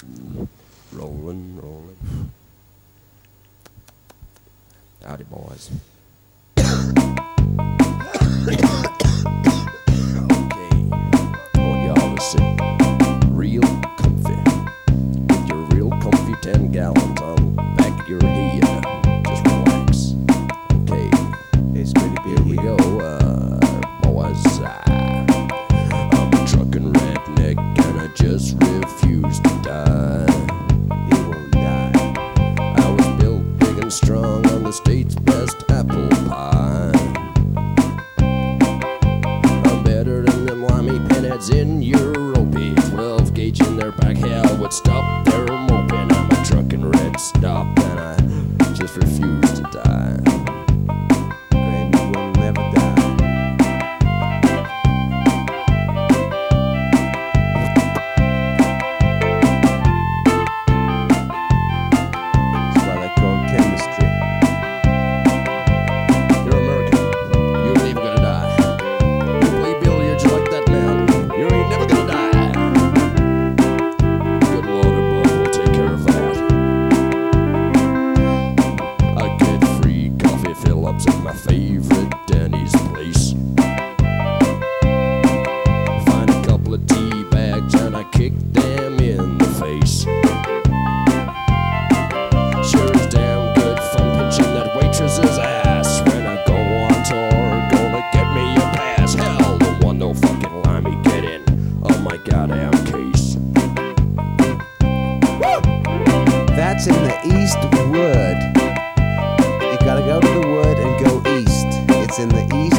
Rolling, rolling. Howdy, boys. Okay, I want y'all to sit real comfy with your real comfy 10 gallons on the back of your head. Just relax. Okay, It's pretty big. here we go, boys. I'm a truckin' redneck and I just refuse to die. He won't die. I was built big and strong on the state's best apple pie. I'm better than them limey pinheads in Europe. 12 gauge in their back, hell would stop their moping. I'm a truckin' red stop and I just refuse to die. Granny will never die. That's why they call it chemistry. You're American. You ain't even gonna die. You play billiards like that man. You ain't never gonna die. Good Lord above will take care of that. I get free coffee fill-ups at my favorite Denny's place. Find a couple of tea bags and I kick them in the face. Sure is damn good fun pinching that waitress's ass. When I go on tour, gonna get me a pass. Hell, the one no fucking limey get in on my goddamn case. That's in the East Wood. You gotta go to the wood and go east. It's in the East